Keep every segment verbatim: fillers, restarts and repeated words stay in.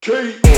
кей о.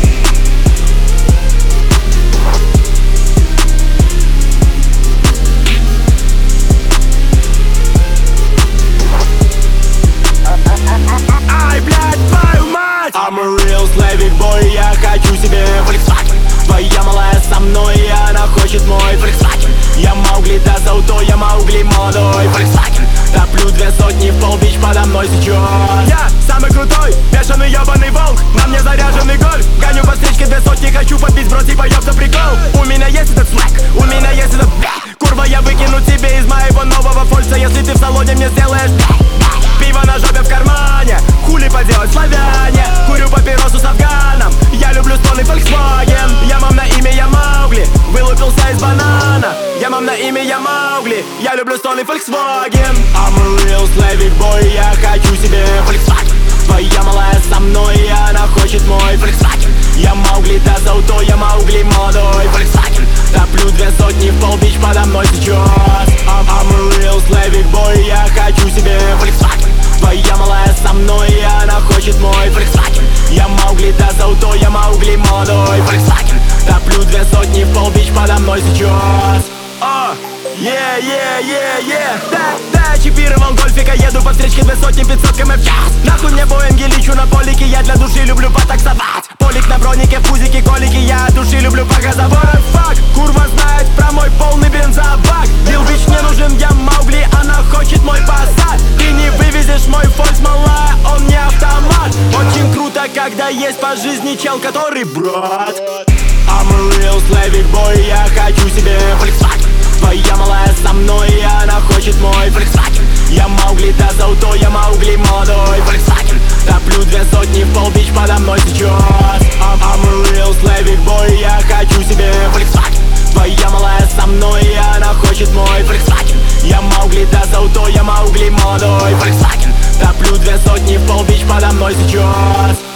Ай, блядь, твою мать! I'm a real Slavic boy, я хочу себе Volkswagen. Твоя малая со мной, и она хочет мой Volkswagen. Я Маугли, да за ауто, я Маугли молодой Volkswagen. Топлю две сотни в полбич подо мной сейчас. Я самый крутой, бешеный ебаный волк. На мне заряженный гольф. Гоню по встречке две сотни, хочу попить брод и поёбся прикол. У меня есть этот свек, у меня есть этот бля. Курва, я выкину тебе из моего нового фольца, если ты в салоне мне сделаешь бля. Пиво на жопе в кармане, хули поделать славяне. Курю папиросу с афганом, я люблю стоны Volkswagen. Я мам на имя, я Маугли, вылупился из банана. Я мам на имя, я Маугли, я люблю стоны Volkswagen. I'm a real Slavic boy, я хочу себе Volkswagen. Твоя малая со мной, и она хочет мой Volkswagen. Я Маугли, да за ауто, я Маугли молодой Volkswagen. Топлю две сотни в полбич подо мной сейчас. I'm, I'm a real Slavic boy, я хочу себе Volkswagen. Твоя малая со мной, и она хочет мой Volkswagen. Я Маугли, да за ауто, я Маугли молодой Volkswagen. Топлю две сотни в полбич подо мной сейчас. О, yeah, yeah, yeah, yeah. Да, да, чипировал гольфика, еду по встречке две сотни пятьсот километров в час. Нахуй мне Боинги, лечу на полике, я для души люблю потаксовать. Полик на бронике, в пузике, колики, я от души люблю погазовать. Фак, курва знает про мой полный бензобак. Дил бич не нужен, я Маугли, она хочет мой посад. Ты не вывезешь мой фольц, малая, он не автомат. Очень круто, когда есть по жизни чел, который брат. I'm a real Slavic boy, я хочу себе Volkswagen. Твоя малая со мной, и она хочет мой Volkswagen. Я Маугли, да за ауто, я Маугли молодой Volkswagen. Топлю две сотни в полбич подо мной сейчас. I'm, I'm a real Slavic boy, я хочу себе Volkswagen. Твоя малая со мной, и она хочет мой Volkswagen. Я Маугли, да за ауто, я Маугли молодой Volkswagen. Топлю две сотни в полбич подо мной сейчас.